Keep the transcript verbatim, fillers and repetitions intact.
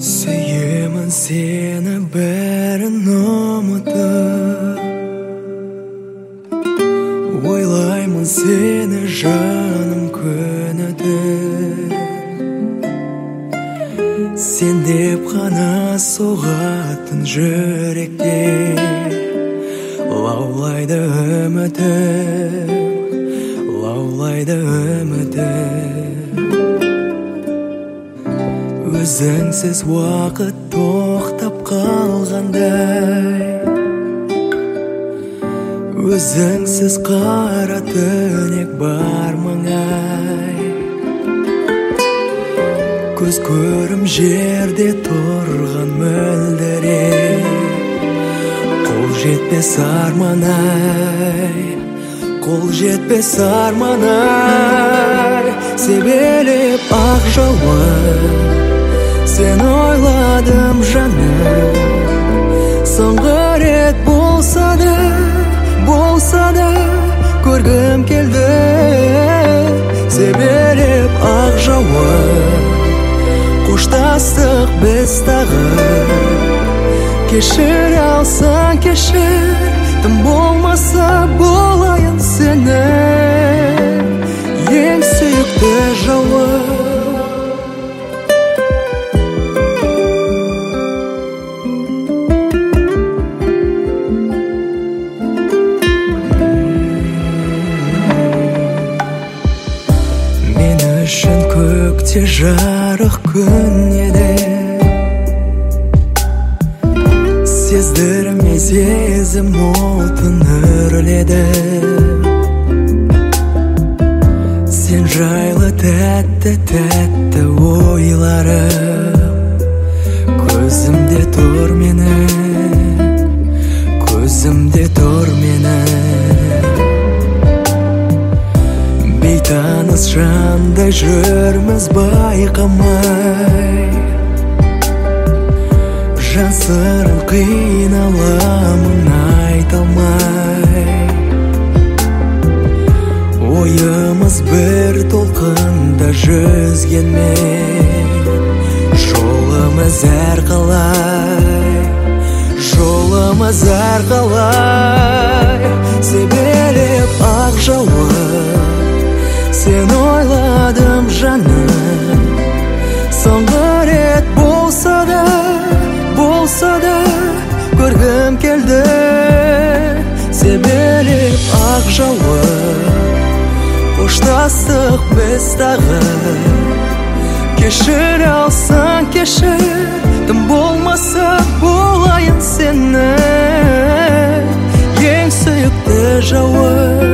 Сүйемін сені бәрін ұмытып, ойлаймын сені жаным күні-түн. Сен деп қана соғатын жүректе лаулайды үмітім, лаулайды үмітім. Өзіңсіз уақыт тоқтап қалғандай, өзіңсіз қара түнек бар маңай. Көз көрім жерде тұрған мөлдіреп, қол жетпес арман-ай, қол жетпес арман-ай. Себелеп ақ жауын сен ойладым жаным, соңғы рет болса да, болса да көргім келді. Себелеп ақ жауын қоштастық біз тағы, кешір алсаң кешір, тым болмаса болайын сенің ең сүйікті жауын. Үшін көкте жарық күн еді, сездірмей сезім отын үрледі. Сен жайлы тәтті-тәтті ойларым көзімде тұр менің, көзімде тұр менің. Бейтаныс жандай жүрміз байқамай, жан сырын қиналамын айта алмай. Ойымыз бір толқында жүзгенмен, жолымыз әр қалай, жолымыз әр қалай. Себелеп ақ жауын сен ойладым жаным, соңғы рет болса да, болса да көргім келді. Себелеп ақ жауын қоштастық біз тағы, кешір алсаң кешір, тым болмаса болайын сенің ең сүйікті жауын.